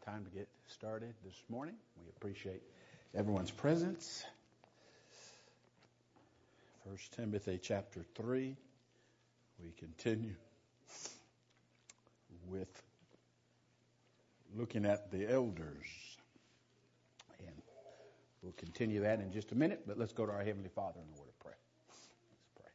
Time to get started this morning. We appreciate everyone's presence. 1 Timothy chapter 3. We continue with looking at the elders. And we'll continue that in just a minute, but let's go to our Heavenly Father in a word of prayer. Let's pray.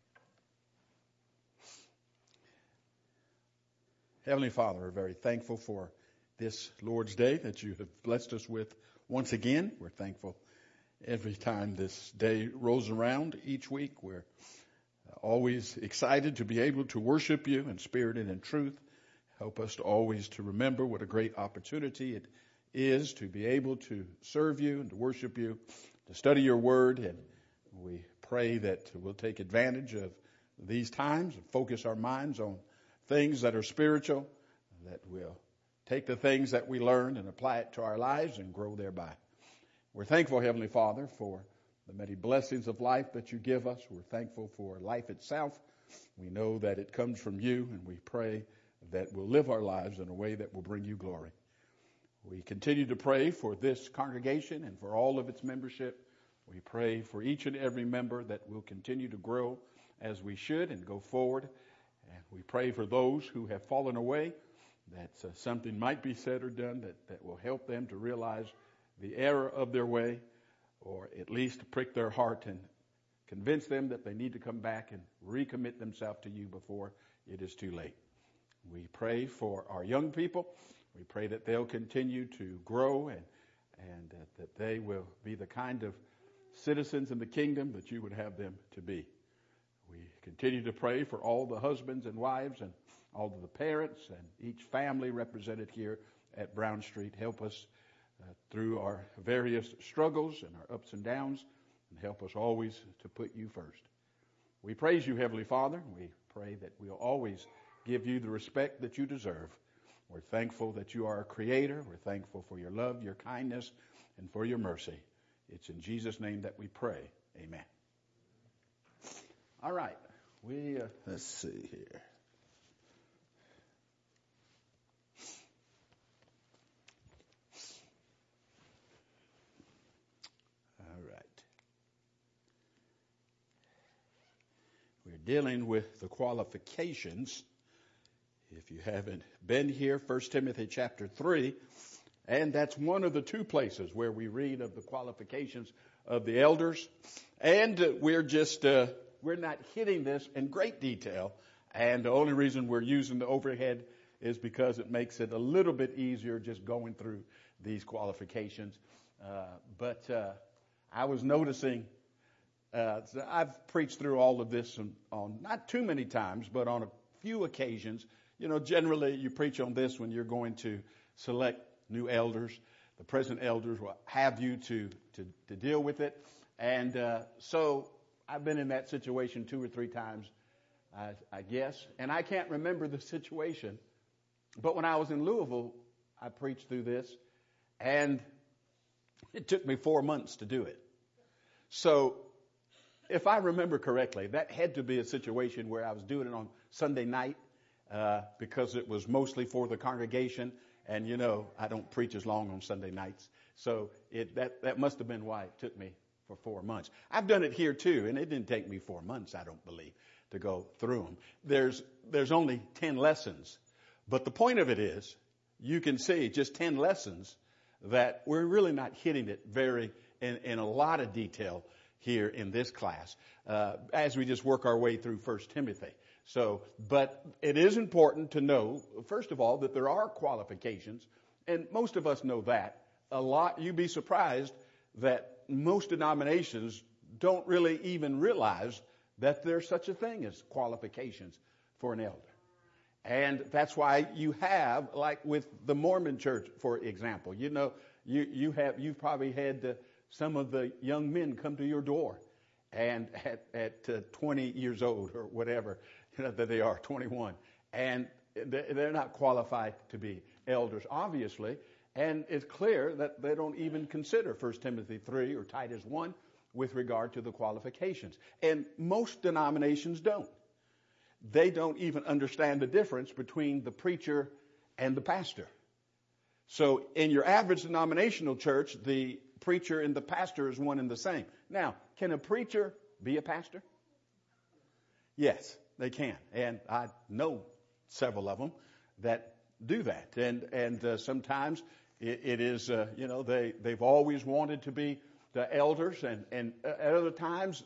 Heavenly Father, we're very thankful for this Lord's Day that you have blessed us with once again. We're thankful every time this day rolls around each week. We're always excited to be able to worship you in spirit and in truth. Help us to always to remember what a great opportunity it is to be able to serve you and to worship you, to study your word. And we pray that we'll take advantage of these times and focus our minds on things that are spiritual, that will take the things that we learn and apply it to our lives and grow thereby. We're thankful, Heavenly Father, for the many blessings of life that you give us. We're thankful for life itself. We know that it comes from you, and we pray that we'll live our lives in a way that will bring you glory. We continue to pray for this congregation and for all of its membership. We pray for each and every member that will continue to grow as we should and go forward. And we pray for those who have fallen away, that something might be said or done that will help them to realize the error of their way, or at least prick their heart and convince them that they need to come back and recommit themselves to you before it is too late. We pray for our young people. We pray that they'll continue to grow and that they will be the kind of citizens in the kingdom that you would have them to be. We continue to pray for all the husbands and wives and all of the parents and each family represented here at Brown Street. Help us through our various struggles and our ups and downs, and help us always to put you first. We praise you, Heavenly Father. We pray that we'll always give you the respect that you deserve. We're thankful that you are a creator. We're thankful for your love, your kindness, and for your mercy. It's in Jesus' name that we pray. Amen. All right. Let's see here. Dealing with the qualifications. If you haven't been here, 1 Timothy chapter 3, and that's one of the two places where we read of the qualifications of the elders. And we're not hitting this in great detail. And the only reason we're using the overhead is because it makes it a little bit easier just going through these qualifications. But I was noticing I've preached through all of this on not too many times, but on a few occasions. You know, generally you preach on this when you're going to select new elders. The present elders will have you to deal with it. And so I've been in that situation 2 or 3 times, I guess. And I can't remember the situation. But when I was in Louisville, I preached through this. And it took me 4 months to do it. So if I remember correctly, that had to be a situation where I was doing it on Sunday night because it was mostly for the congregation. And, you know, I don't preach as long on Sunday nights. So that must have been why it took me for 4 months. I've done it here, too, and it didn't take me 4 months, I don't believe, to go through them. There's only 10 lessons. But the point of it is, you can see just 10 lessons that we're really not hitting it in a lot of detail here in this class, as we just work our way through 1 Timothy. So, but it is important to know, first of all, that there are qualifications, and most of us know that. You'd be surprised that most denominations don't really even realize that there's such a thing as qualifications for an elder. And that's why you have, like with the Mormon church, for example, you know, you've probably had some of the young men come to your door, and at 20 years old or whatever, you know, that they are 21, and they're not qualified to be elders, obviously, and it's clear that they don't even consider 1 Timothy 3 or Titus 1 with regard to the qualifications. And most denominations don't. They don't even understand the difference between the preacher and the pastor. So in your average denominational church, the preacher and the pastor is one and the same. Now, can a preacher be a pastor? Yes, they can. And I know several of them that do that. And sometimes it is, they've always wanted to be the elders. And at other times,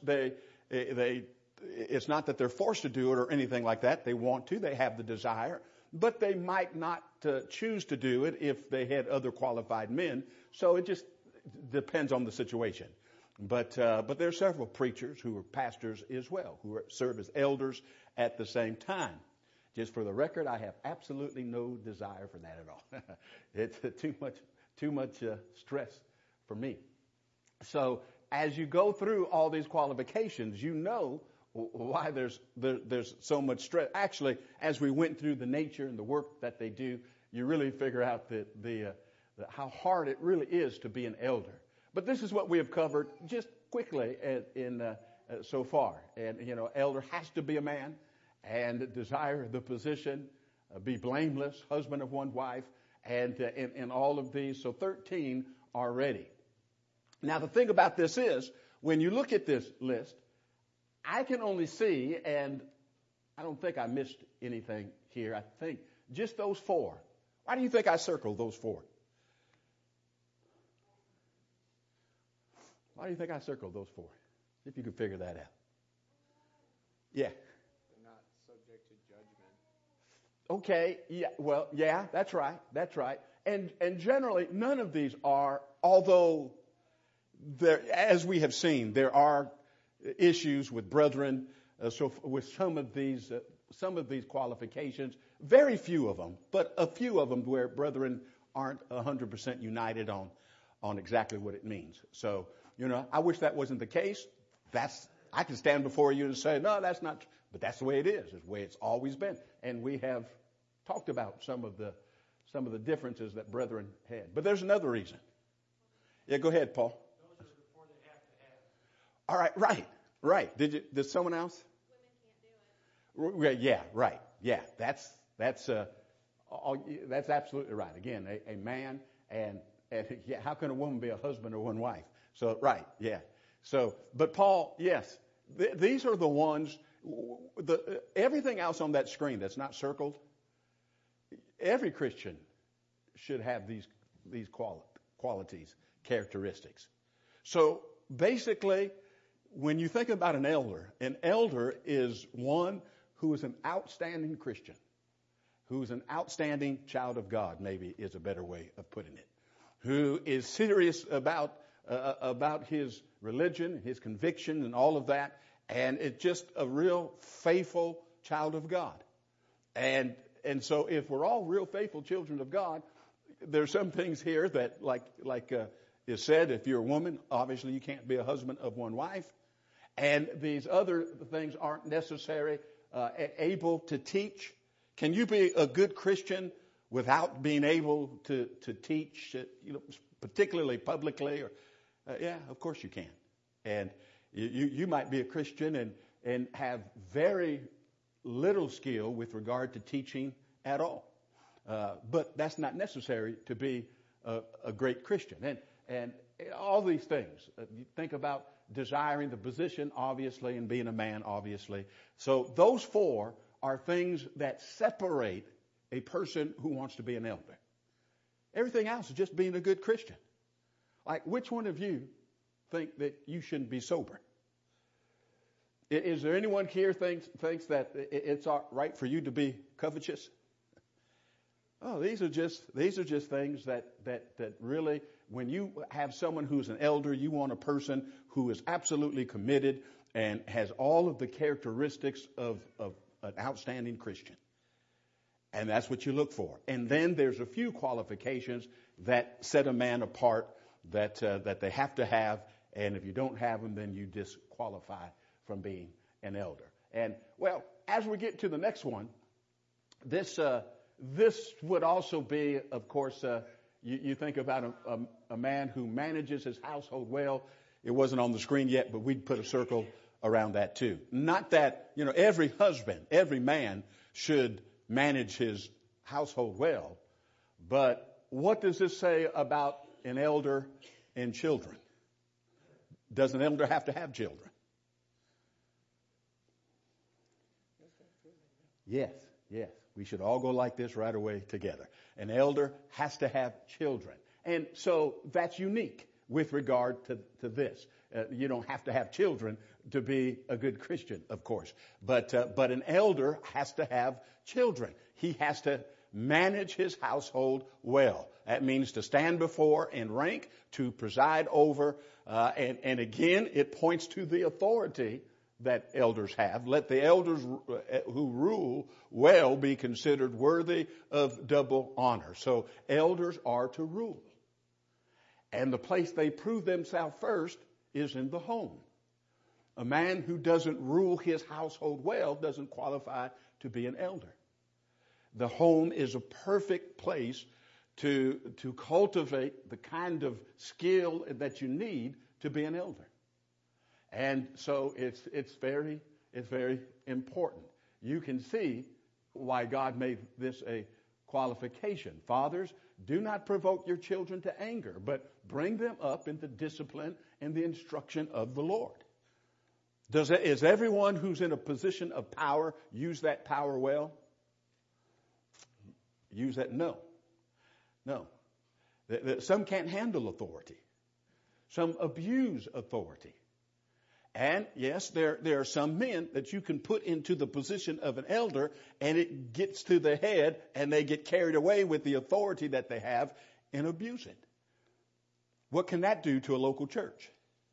it's not that they're forced to do it or anything like that. They want to. They have the desire. But they might not choose to do it if they had other qualified men. So it just depends on the situation. But there are several preachers who are pastors as well, who serve as elders at the same time. Just for the record, I have absolutely no desire for that at all. It's too much stress for me. So as you go through all these qualifications, you know why there's so much stress. Actually, as we went through the nature and the work that they do, you really figure out how hard it really is to be an elder. But this is what we have covered just quickly so far. And, elder has to be a man and desire the position, be blameless, husband of one wife, and in all of these. So 13 already. Now, the thing about this is, when you look at this list, I can only see, and I don't think I missed anything here. I think just those 4. Why do you think I circled those 4? Why do you think I circled those 4? See if you can figure that out. Yeah. They're not subject to judgment. Okay. Yeah. Well, yeah, that's right. That's right. And generally, none of these are, although as we have seen, there are issues with brethren. So with some of these qualifications, very few of them, but a few of them where brethren aren't 100% united on exactly what it means. So, I wish that wasn't the case. I can stand before you and say, no, that's not, but that's the way it is. It's the way it's always been. And we have talked about some of the differences that brethren had. But there's another reason. Yeah, go ahead, Paul. Those are the 4 they have to have. All right, right. Did someone else? Women can't do it. Yeah, right. Yeah, that's absolutely right. Again, a man and yeah, how can a woman be a husband or one wife? So, right, yeah. So, but Paul, yes, these are the ones, everything else on that screen that's not circled, every Christian should have these qualities, characteristics. So, basically, when you think about an elder is one who is an outstanding Christian, who is an outstanding child of God, maybe is a better way of putting it, who is serious about his religion, his conviction, and all of that, and it's just a real faithful child of God. And so if we're all real faithful children of God, there's some things here that, like is said, if you're a woman, obviously you can't be a husband of one wife, and these other things aren't necessary. Able to teach. Can you be a good Christian without being able to teach, particularly publicly? Or yeah, of course you can. And you might be a Christian and have very little skill with regard to teaching at all. But that's not necessary to be a great Christian. And all these things. You think about desiring the position, obviously, and being a man, obviously. So those 4 are things that separate a person who wants to be an elder. Everything else is just being a good Christian. Like, which one of you think that you shouldn't be sober? Is there anyone here thinks that it's all right for you to be covetous? Oh, these are just things that really, when you have someone who's an elder, you want a person who is absolutely committed and has all of the characteristics of an outstanding Christian. And that's what you look for. And then there's a few qualifications that set a man apart that they have to have. And if you don't have them, then you disqualify from being an elder. And, well, as we get to the next one, this would also be, of course, you think about a man who manages his household well. It wasn't on the screen yet, but we'd put a circle around that too. Not that, every husband, every man should manage his household well, but what does this say about an elder and children? Does an elder have to have children? Yes, yes. We should all go like this right away together. An elder has to have children. And so that's unique with regard to this. You don't have to have children to be a good Christian, of course. But an elder has to have children. He has to manage his household well. That means to stand before in rank, to preside over. And again, it points to the authority that elders have. Let the elders who rule well be considered worthy of double honor. So elders are to rule. And the place they prove themselves first is in the home. A man who doesn't rule his household well doesn't qualify to be an elder. The home is a perfect place to cultivate the kind of skill that you need to be an elder. And so it's very important. You can see why God made this a qualification. Fathers, do not provoke your children to anger, but bring them up in the discipline and the instruction of the Lord. Is everyone who's in a position of power use that power well? Use that? No. Some can't handle authority. Some abuse authority. And yes, there are some men that you can put into the position of an elder, and it gets to the head, and they get carried away with the authority that they have and abuse it. What can that do to a local church?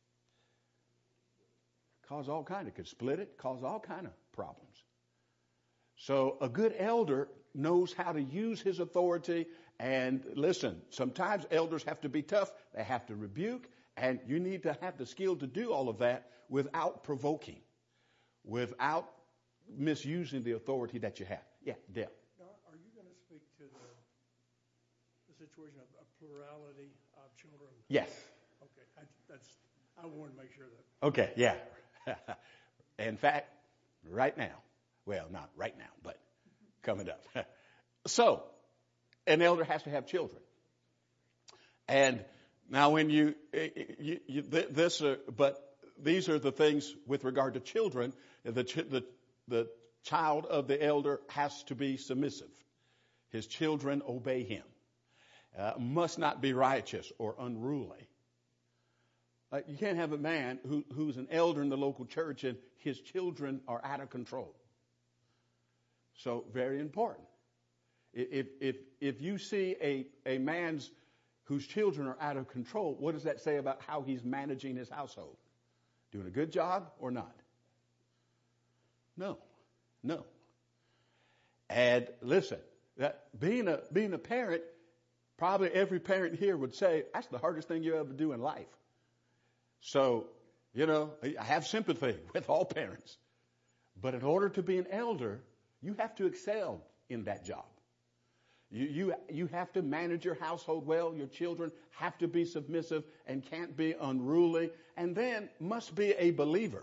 Could split it, cause all kind of problems. So a good elder knows how to use his authority. And listen, sometimes elders have to be tough. They have to rebuke. And you need to have the skill to do all of that without provoking, without misusing the authority that you have. Yeah, Dale. Now, are you going to speak to the situation of plurality of children? Yes. Okay, I want to make sure that. Okay, yeah. In fact, right now, well, not right now, but coming up. So, an elder has to have children. And now when but these are the things with regard to children. The child of the elder has to be submissive. His children obey him. Must not be riotous or unruly. You can't have a man who's an elder in the local church and his children are out of control. So very important. If you see a man's whose children are out of control, what does that say about how he's managing his household? Doing a good job or not? No. And listen, that being a parent, probably every parent here would say that's the hardest thing you ever do in life. So, I have sympathy with all parents. But in order to be an elder, you have to excel in that job. You have to manage your household well. Your children have to be submissive and can't be unruly, and then must be a believer.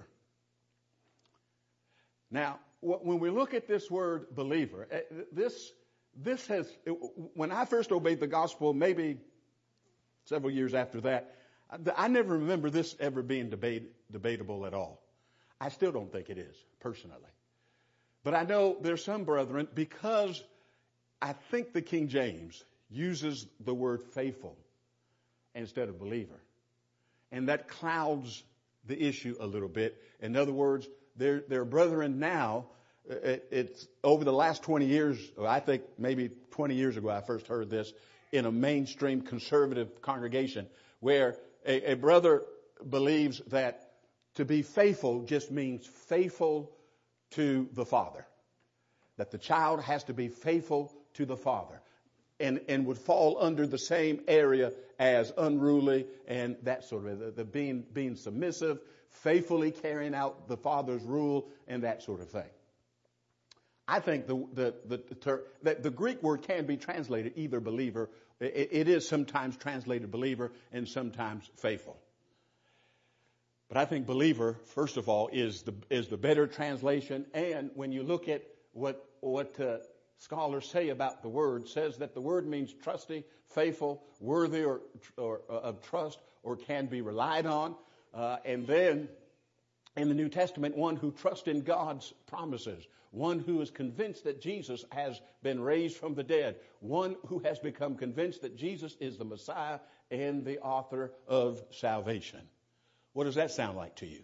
Now, when we look at this word believer, this has, when I first obeyed the gospel, maybe several years after that, I never remember this ever being debatable at all. I still don't think it is, personally. But I know there's some brethren, because I think the King James uses the word faithful instead of believer. And that clouds the issue a little bit. In other words, there are brethren now, it's over the last 20 years, I think maybe 20 years ago I first heard this in a mainstream conservative congregation, where a brother believes that to be faithful just means faithful to the father. That the child has to be faithful to the father, and would fall under the same area as unruly and that sort of the being submissive, faithfully carrying out the father's rule and that sort of thing. I think the Greek word can be translated either believer. It is sometimes translated believer and sometimes faithful. But I think believer, first of all, is the better translation. And when you look at what scholars say about the word says that the word means trusty, faithful, worthy or of trust, or can be relied on. And then in the New Testament, one who trusts in God's promises, one who is convinced that Jesus has been raised from the dead, one who has become convinced that Jesus is the Messiah and the author of salvation. What does that sound like to you?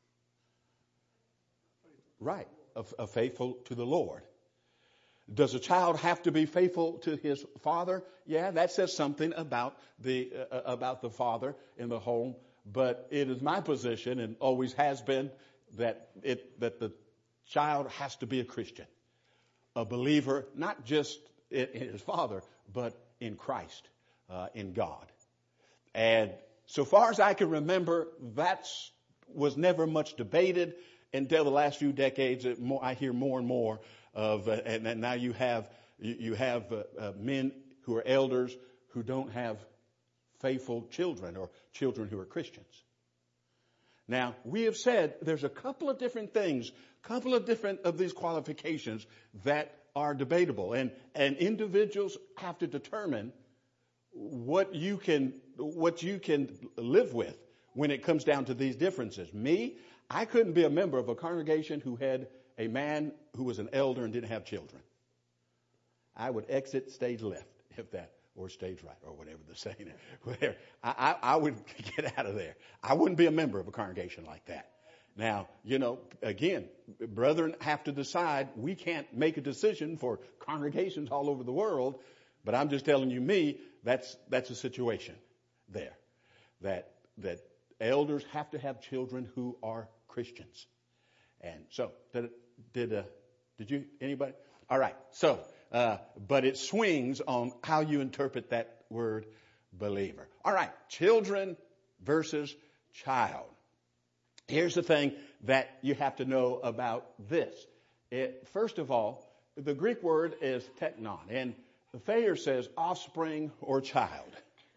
Right, a faithful to the Lord. Does a child have to be faithful to his father? Yeah, that says something about the father in the home. But it is my position, and always has been, that the child has to be a Christian, a believer, not just in his father, but in Christ, in God. And so far as I can remember, that was never much debated until the last few decades. I hear more and more of, and now you have men who are elders who don't have faithful children or children who are Christians. Now, we have said there's a couple of different things, couple of different of these qualifications that are debatable, and individuals have to determine what you can live with when it comes down to these differences. Me, I couldn't be a member of a congregation who had a man who was an elder and didn't have children. I would exit stage left, if that, or stage right, or whatever the saying is. Whatever. I would get out of there. I wouldn't be a member of a congregation like that. Now, again, brethren have to decide. We can't make a decision for congregations all over the world, but I'm just telling you, that's a situation there. That elders have to have children who are Christians. And so, did you, anybody? All right, so, but it swings on how you interpret that word believer. All right, children versus child. Here's the thing that you have to know about this. First of all, the Greek word is teknon, and the Thayer says offspring or child.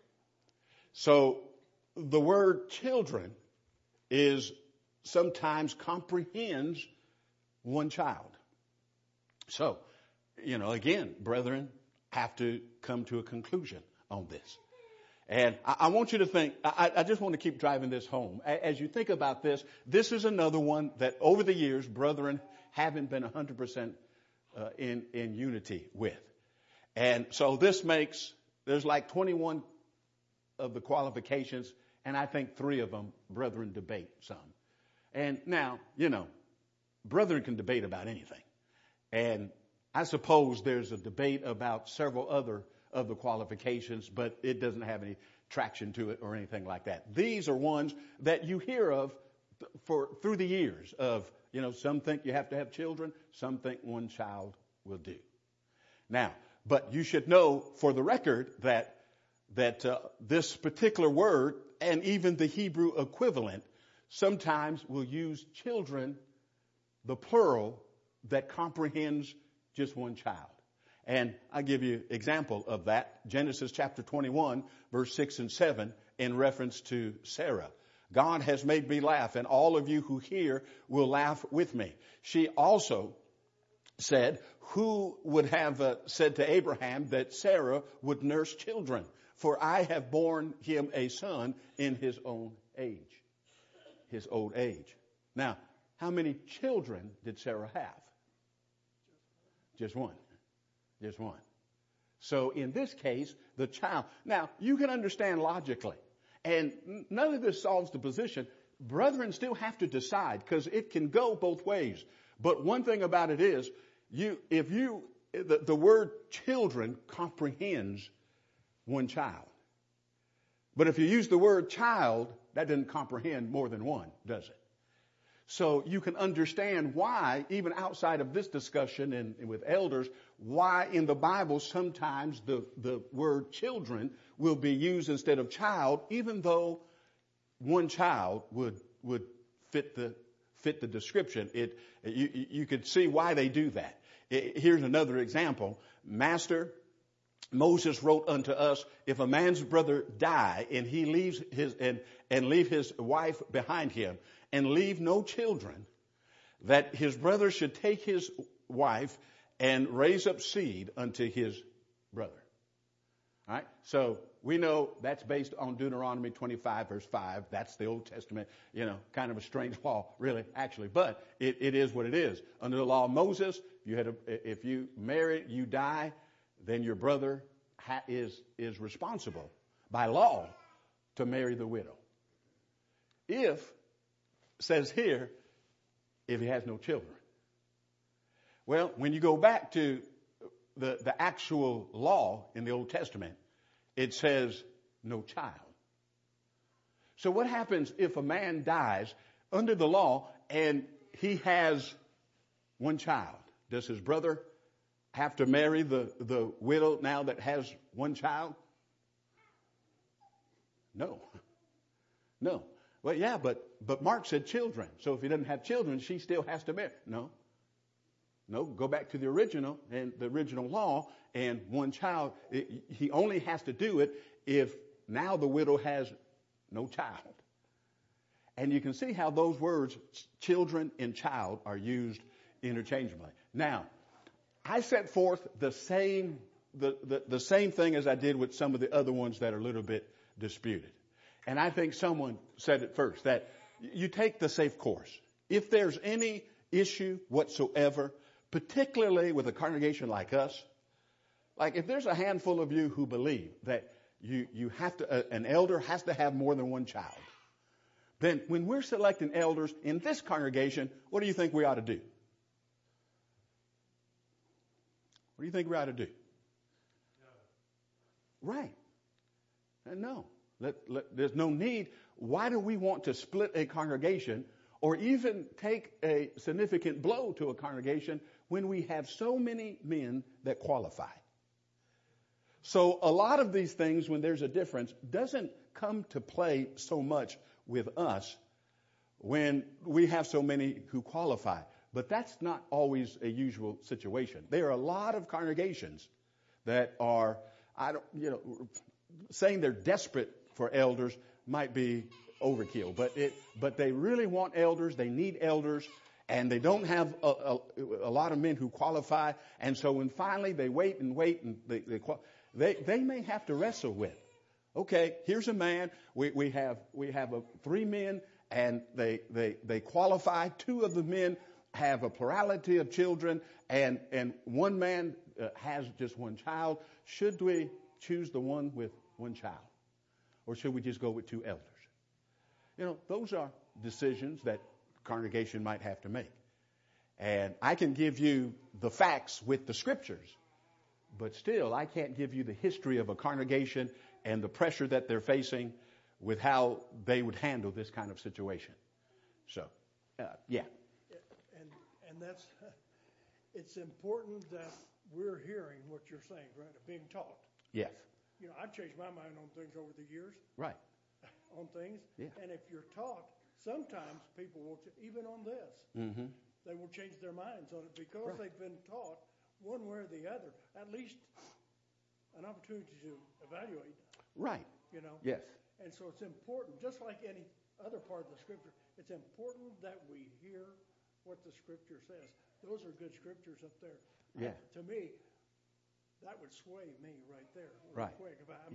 So the word children is sometimes comprehends one child. So, again, brethren have to come to a conclusion on this. And I want you to think, I just want to keep driving this home. As you think about this, this is another one that over the years, brethren haven't been 100% in unity with. And so this there's like 21 of the qualifications, and I think 3 of them, brethren debate some. And now, brethren can debate about anything. And I suppose there's a debate about several other of the qualifications, but it doesn't have any traction to it or anything like that. These are ones that you hear of through the years of, some think you have to have children, some think one child will do. Now, but you should know for the record that this particular word and even the Hebrew equivalent sometimes will use children, the plural, that comprehends just one child. And I'll give you an example of that. Genesis chapter 21, verse 6 and 7, in reference to Sarah. God has made me laugh, and all of you who hear will laugh with me. She also said, who would have said to Abraham that Sarah would nurse children? For I have borne him a son in his own age. His old age. Now, how many children did Sarah have? Just one. Just one. So in this case, the child. Now, you can understand logically. And none of this solves the position. Brethren still have to decide because it can go both ways. But one thing about it is, the word children comprehends one child. But if you use the word child, that doesn't comprehend more than one, does it? So you can understand why, even outside of this discussion and with elders, why in the Bible sometimes the word children will be used instead of child, even though one child would fit the description. You could see why they do that. Here's another example. Master, Moses wrote unto us, if a man's brother die and he leaves leave his wife behind him and leave no children, that his brother should take his wife and raise up seed unto his brother. All right? So we know that's based on Deuteronomy 25, verse 5. That's the Old Testament, kind of a strange law, really, actually. But it is what it is. Under the law of Moses, if you marry, you die, then your brother is responsible by law to marry the widow. Says here, if he has no children. Well, when you go back to the actual law in the Old Testament, it says no child. So what happens if a man dies under the law and he has one child? Does his brother have to marry the widow now that has one child? No. Well, yeah, but Mark said children. So if he doesn't have children, she still has to marry. No, go back to the original law, and one child, he only has to do it if now the widow has no child. And you can see how those words, children and child, are used interchangeably. Now, I set forth the same thing as I did with some of the other ones that are a little bit disputed. And I think someone said it first, that you take the safe course. If there's any issue whatsoever, particularly with a congregation like us, like if there's a handful of you who believe that you have to, an elder has to have more than one child, then when we're selecting elders in this congregation, what do you think we ought to do? What do you think we ought to do? No. Right. No. There's no need. Why do we want to split a congregation or even take a significant blow to a congregation when we have so many men that qualify? So a lot of these things, when there's a difference, doesn't come to play so much with us when we have so many who qualify. But that's not always a usual situation. There are a lot of congregations that are, saying they're desperate for elders might be overkill, but they really want elders. They need elders, and they don't have a lot of men who qualify. And so when finally they wait, and they may have to wrestle with, okay, here's a man. We have 3 men, and they qualify. 2 of the men have a plurality of children, and one man has just one child. Should we choose the one with one child? Or should we just go with 2 elders? Those are decisions that congregation might have to make. And I can give you the facts with the scriptures, but still I can't give you the history of a congregation and the pressure that they're facing with how they would handle this kind of situation. So, yeah. And that's, it's important that we're hearing what you're saying, right? Being taught. Yes. I've changed my mind on things over the years. Right. On things. Yeah. And if you're taught, sometimes people will, even on this, they will change their minds on it because they've been taught one way or the other, at least an opportunity to evaluate. Right. Yes. And so it's important, just like any other part of the scripture, it's important that we hear what the scripture says. Those are good scriptures up there. Yeah. To me, that would sway me right there, right? Quick.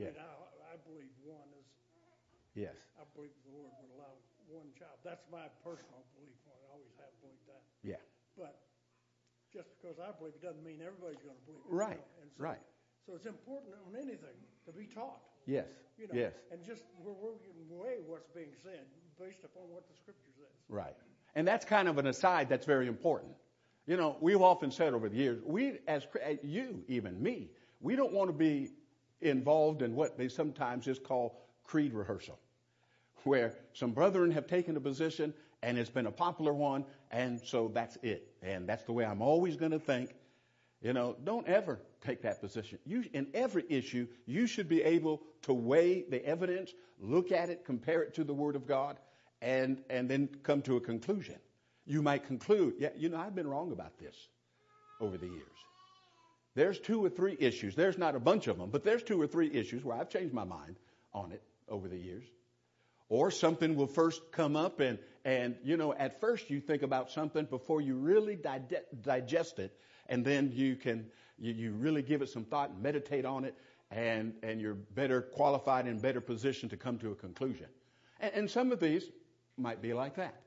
I believe one is. Yes. I believe the Lord would allow one child. That's my personal belief. I always have believed that. Yeah. But just because I believe it doesn't mean everybody's going to believe it. Right. And so, right. So it's important on anything to be taught. Yes. Yes. And just we're way what's being said based upon what the scripture says. Right. And that's kind of an aside that's very important. We've often said over the years, we, as you, even me, we don't want to be involved in what they sometimes just call creed rehearsal, where some brethren have taken a position and it's been a popular one, and so that's it. And that's the way I'm always going to think. Don't ever take that position. In every issue, you should be able to weigh the evidence, look at it, compare it to the Word of God, and then come to a conclusion. You might conclude, I've been wrong about this over the years. There's 2 or 3 issues. There's not a bunch of them, but there's 2 or 3 issues where I've changed my mind on it over the years. Or something will first come up and at first you think about something before you really digest it. and then you really give it some thought and meditate on it, and you're better qualified and better positioned to come to a conclusion. And some of these might be like that.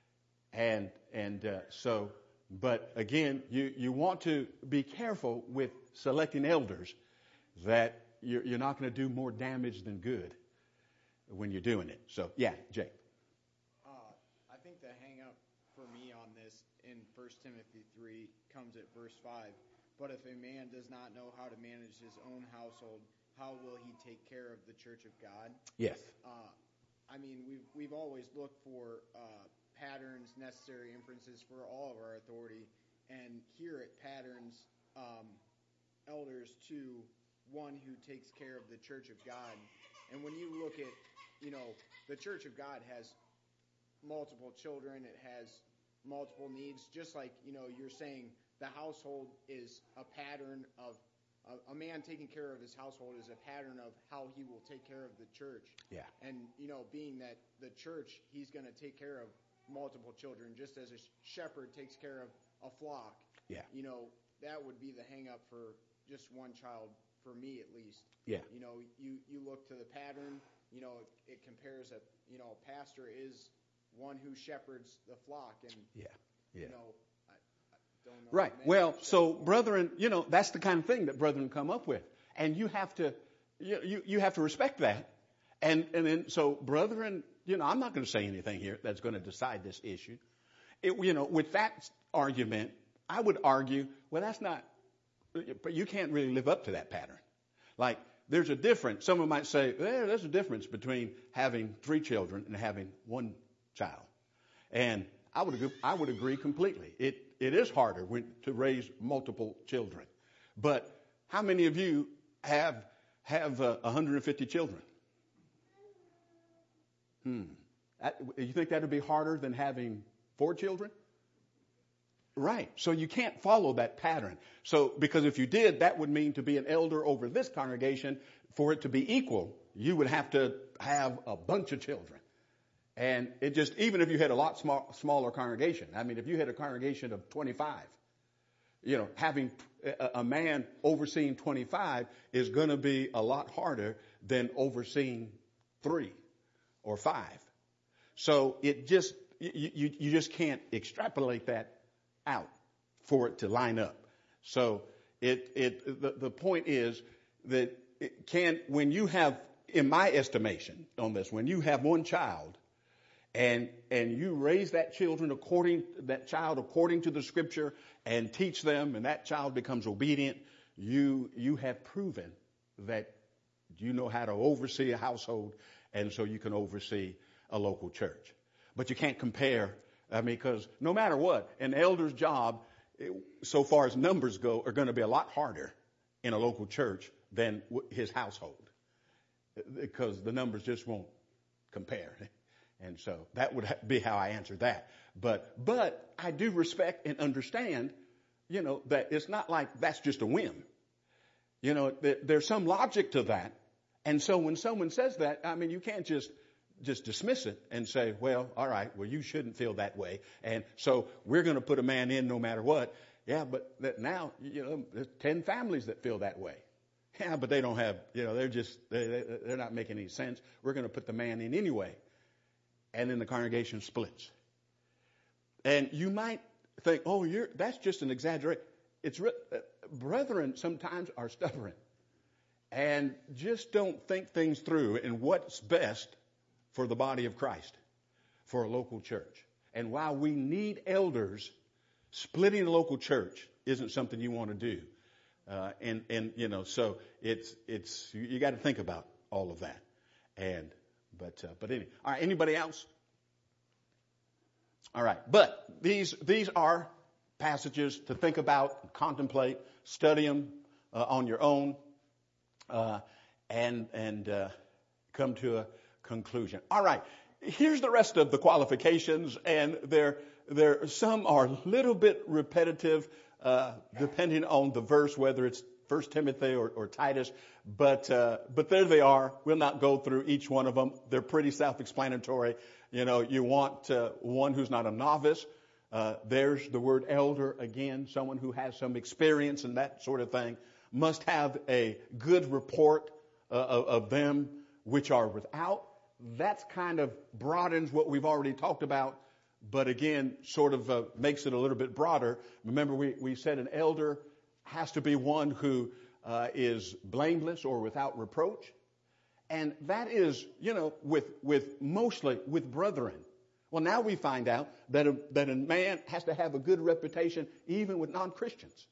But again, you want to be careful with selecting elders that you're not going to do more damage than good when you're doing it. So, yeah, Jay. I think the hang-up for me on this in 1 Timothy 3 comes at verse 5. But if a man does not know how to manage his own household, how will he take care of the church of God? Yes. I mean, we've always looked for patterns, necessary inferences for all of our authority, and here it patterns elders to one who takes care of the church of God. And when you look at, the church of God has multiple children, it has multiple needs, just like, you're saying the household is a pattern of a man taking care of his household is a pattern of how he will take care of the church. Yeah. And, being that the church, he's going to take care of multiple children, just as a shepherd takes care of a flock. Yeah. That would be the hang up for just one child, for me at least. Yeah. You look to the pattern, it compares that, a pastor is one who shepherds the flock. And, yeah. I don't know. Right. Well, so brethren, that's the kind of thing that brethren come up with. And you have to, you have to respect that. And then, so brethren, I'm not going to say anything here that's going to decide this issue. With that argument, I would argue, well, that's not, but you can't really live up to that pattern. Like, there's a difference. Someone might say, there's a difference between having 3 children and having 1 child. And I would agree completely. It is harder to raise multiple children. But how many of you have 150 children? You think that would be harder than having 4 children? Right. So you can't follow that pattern. So, because if you did, that would mean to be an elder over this congregation, for it to be equal, you would have to have a bunch of children. And it just, even if you had a lot smaller congregation, I mean, if you had a congregation of 25, having a man overseeing 25 is going to be a lot harder than overseeing 3 or 5. So it just, you just can't extrapolate that out for it to line up. So the point is that when you have, in my estimation on this, when you have 1 child and you raise that child according to the scripture and teach them, and that child becomes obedient, you have proven that you know how to oversee a household, and so you can oversee a local church. But you can't compare. Because no matter what, an elder's job, so far as numbers go, are going to be a lot harder in a local church than his household, because the numbers just won't compare. And so that would be how I answer that. But I do respect and understand, that it's not like that's just a whim. There's some logic to that. And so when someone says that, you can't just dismiss it and say, well, all right, well, you shouldn't feel that way. And so we're going to put a man in no matter what. Yeah, but now, there's 10 families that feel that way. Yeah, but they don't have, they're not making any sense. We're going to put the man in anyway. And then the congregation splits. And you might think, oh, that's just an exaggeration. Brethren sometimes are stubborn and just don't think things through and what's best for the body of Christ, for a local church. And while we need elders, splitting a local church isn't something you want to do. So it's you got to think about all of that. But anyway, all right. Anybody else? All right. But these are passages to think about, contemplate, study them on your own, and come to a conclusion. All right. Here's the rest of the qualifications, and some are a little bit repetitive, depending on the verse, whether it's 1 Timothy or Titus. But there they are. We'll not go through each one of them. They're pretty self-explanatory. You want one who's not a novice, There's the word elder again, someone who has some experience and that sort of thing, must have a good report of them which are without. That's kind of broadens what we've already talked about, but again, sort of makes it a little bit broader. Remember, we said an elder has to be one who is blameless or without reproach. And that is, with mostly with brethren. Well, now we find out that a man has to have a good reputation even with non-Christians.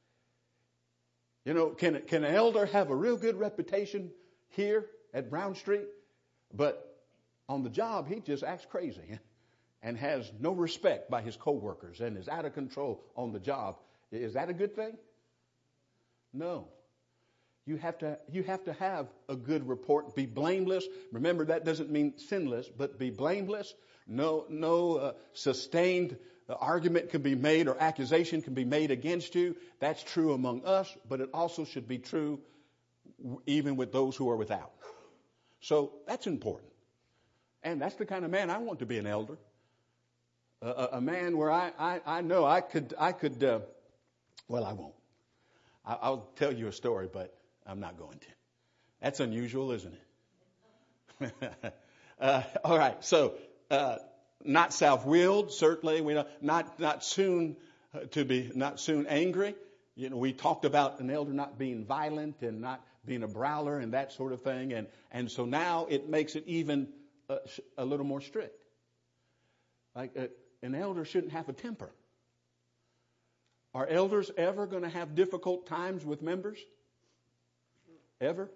Can an elder have a real good reputation here at Brown Street, but on the job he just acts crazy and has no respect by his coworkers and is out of control on the job? Is that a good thing? No. You have to have a good report, be blameless. Remember, that doesn't mean sinless, but be blameless. No sustained argument can be made or accusation can be made against you. That's true among us, but it also should be true even with those who are without. So that's important. And that's the kind of man I want to be, an elder. A man where I know I could, well, I won't. I'll tell you a story, but I'm not going to. That's unusual, isn't it? All right. So, not self-willed, certainly. We know, not soon angry. We talked about an elder not being violent and not being a brawler and that sort of thing. And so now it makes it even a little more strict. Like an elder shouldn't have a temper. Are elders ever going to have difficult times with members? Ever?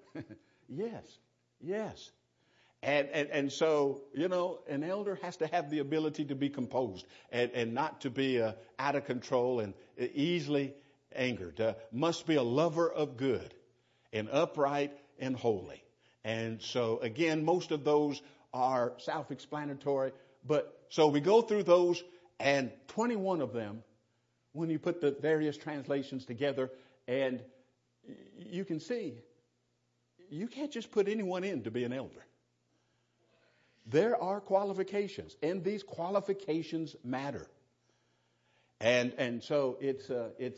Yes. And so, an elder has to have the ability to be composed and not to be out of control and easily angered. Must be a lover of good and upright and holy. And so, again, most of those are self-explanatory. But so we go through those, and 21 of them, when you put the various translations together, and you can see, you can't just put anyone in to be an elder. There are qualifications, and these qualifications matter. And so it's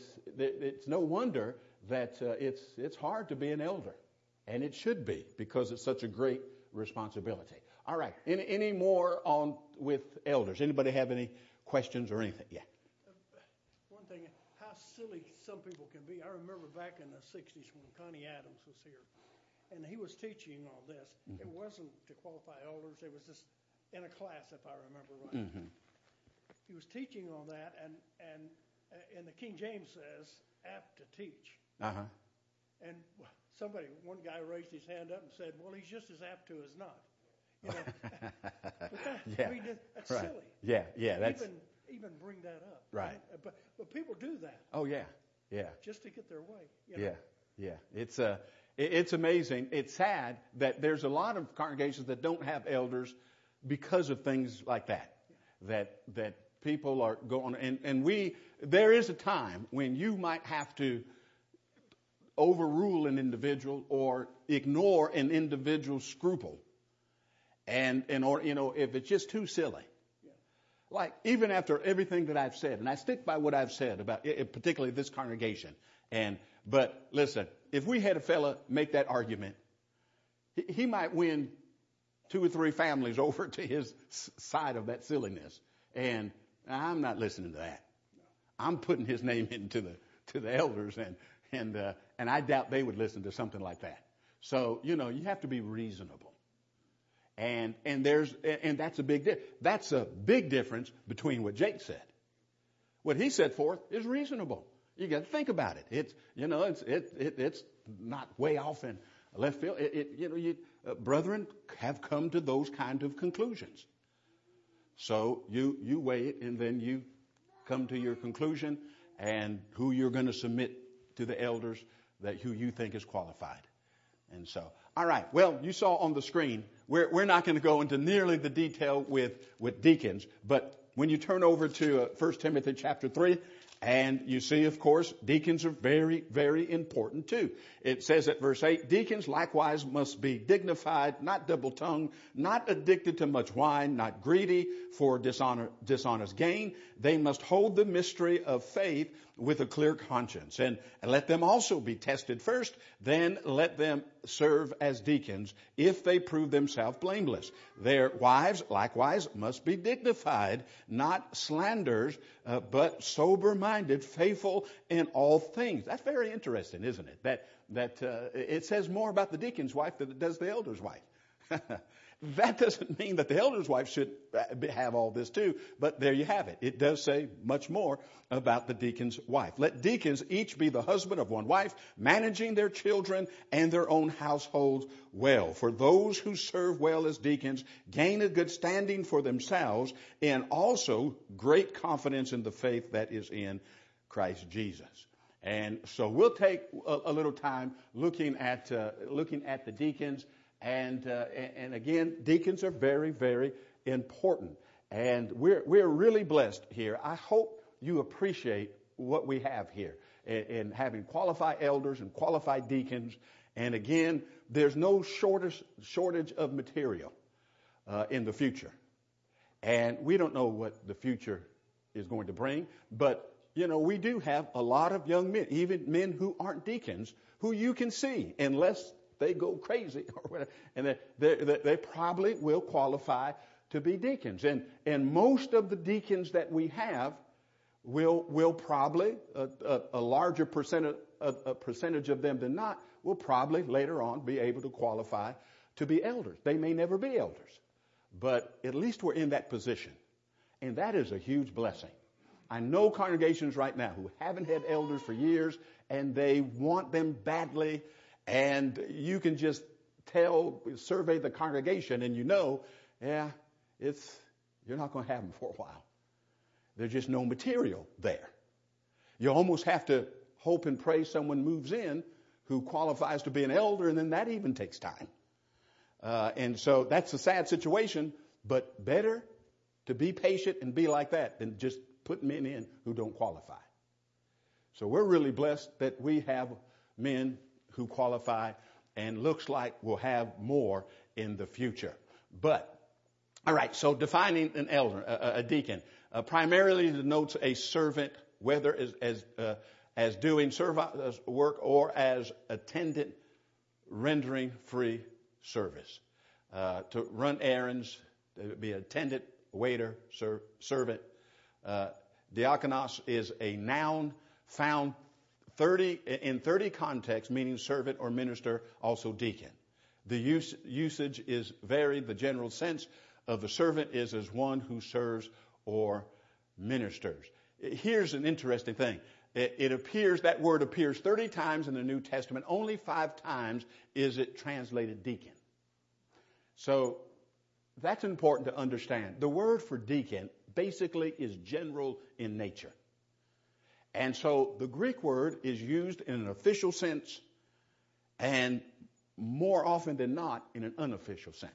no wonder that it's hard to be an elder, and it should be, because it's such a great responsibility. All right, any more on with elders? Anybody have any questions or anything? Yeah. One thing, how silly some people can be. I remember back in the 60s when Connie Adams was here, and he was teaching on this. Mm-hmm. It wasn't to qualify elders. It was just in a class, if I remember right. Mm-hmm. He was teaching on that, and the King James says, apt to teach. Uh-huh. And one guy raised his hand up and said, well, he's just as apt to as not. But that's right. Silly. Yeah. That's even bring that up. Right. But people do that. Oh, yeah. Just to get their way. Yeah. It's amazing. It's sad that there's a lot of congregations that don't have elders because of things like that. Yeah. That people are going, and there is a time when you might have to overrule an individual or ignore an individual's scruple. And if it's just too silly. Yeah. Like, even after everything that I've said, and I stick by what I've said about particularly this congregation. But listen, if we had a fella make that argument, he might win 2 or 3 families over to his side of that silliness. And I'm not listening to that. No. I'm putting his name into the elders, and I doubt they would listen to something like that. So, you have to be reasonable. And that's a big difference between what Jake said. What he set forth is reasonable. You got to think about it. It's not way off in left field. Brethren have come to those kind of conclusions. So you weigh it, and then you come to your conclusion and who you're going to submit to the elders, who you think is qualified. And so, all right. Well, you saw on the screen, we're not going to go into nearly the detail with deacons, but when you turn over to 1 Timothy chapter 3, And you see, of course, deacons are very, very important too. It says at verse 8, deacons likewise must be dignified, not double-tongued, not addicted to much wine, not greedy for dishonest gain. They must hold the mystery of faith with a clear conscience. And let them also be tested first, then let them serve as deacons if they prove themselves blameless. Their wives likewise must be dignified, not slanderers, but sober-minded, faithful in all things. That's very interesting, isn't it? That it says more about the deacon's wife than it does the elder's wife. That doesn't mean that the elder's wife should have all this too, but there you have it. It does say much more about the deacon's wife. Let deacons each be the husband of one wife, managing their children and their own households well. For those who serve well as deacons gain a good standing for themselves and also great confidence in the faith that is in Christ Jesus. And so we'll take a little time looking at the deacons. And again, deacons are very, very important. And we're really blessed here. I hope you appreciate what we have here in having qualified elders and qualified deacons. And again, there's no shortage of material in the future. And we don't know what the future is going to bring. But, you know, we do have a lot of young men, even men who aren't deacons, who you can see, unless they go crazy or whatever, and they probably will qualify to be deacons. And most of the deacons that we have will probably, a larger percentage of them than not, will probably later on be able to qualify to be elders. They may never be elders, but at least we're in that position. And that is a huge blessing. I know congregations right now who haven't had elders for years, and they want them badly. And you can just survey the congregation, and you know, you're not going to have them for a while. There's just no material there. You almost have to hope and pray someone moves in who qualifies to be an elder, and then that even takes time. And so that's a sad situation, but better to be patient and be like that than just put men in who don't qualify. So we're really blessed that we have men who qualify, and looks like we'll have more in the future. But, all right, so defining an elder, a deacon, primarily denotes a servant, whether as doing service work or as attendant, rendering free service. To run errands, to be an attendant, waiter, servant. Diakonos is a noun found in 30 contexts, meaning servant or minister, also deacon. The usage is varied. The general sense of the servant is as one who serves or ministers. Here's an interesting thing. That word appears 30 times in the New Testament. Only 5 times is it translated deacon. So that's important to understand. The word for deacon basically is general in nature. And so the Greek word is used in an official sense and more often than not in an unofficial sense.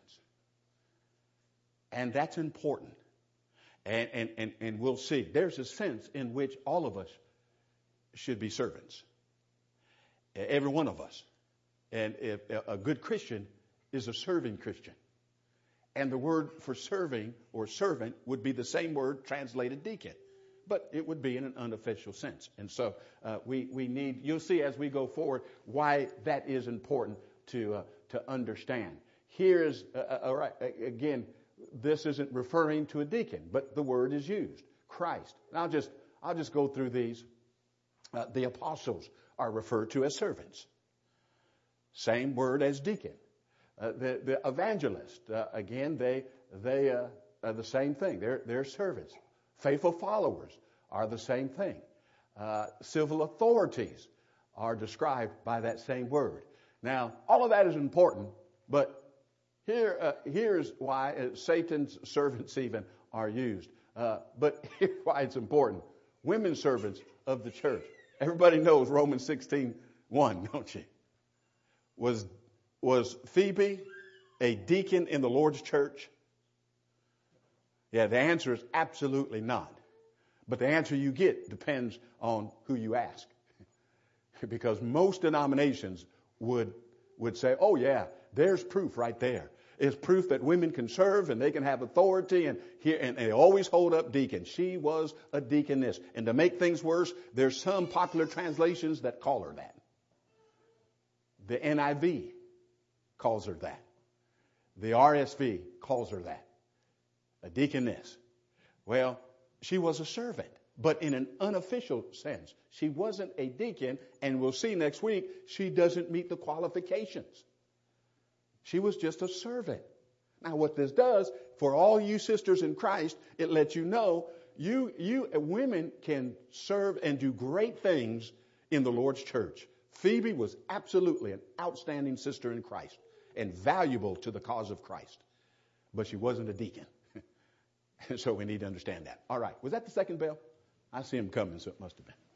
And that's important. And we'll see. There's a sense in which all of us should be servants. Every one of us. And if a good Christian is a serving Christian. And the word for serving or servant would be the same word translated deacon. But it would be in an unofficial sense. And so we need, you'll see as we go forward why that is important to understand. Here's, all right, again, this isn't referring to a deacon, but the word is used. Christ. And I'll just go through these. The apostles are referred to as servants. Same word as deacon. The evangelists, again, they are the same thing. They're servants. Faithful followers are the same thing. Civil authorities are described by that same word. Now, all of that is important, but here's why Satan's servants even are used. But here's why it's important. Women servants of the church. Everybody knows Romans 16:1, don't you? Was Phoebe a deacon in the Lord's church? Yeah, the answer is absolutely not. But the answer you get depends on who you ask. Because most denominations would say, oh yeah, there's proof right there. It's proof that women can serve and they can have authority, and they always hold up deacon. She was a deaconess. And to make things worse, there's some popular translations that call her that. The NIV calls her that. The RSV calls her that. A deaconess. Well, she was a servant, but in an unofficial sense. She wasn't a deacon, and we'll see next week, she doesn't meet the qualifications. She was just a servant. Now, what this does, for all you sisters in Christ, it lets you know you women can serve and do great things in the Lord's church. Phoebe was absolutely an outstanding sister in Christ and valuable to the cause of Christ. But she wasn't a deacon. And so we need to understand that. All right. Was that the second bell? I see him coming, so it must have been.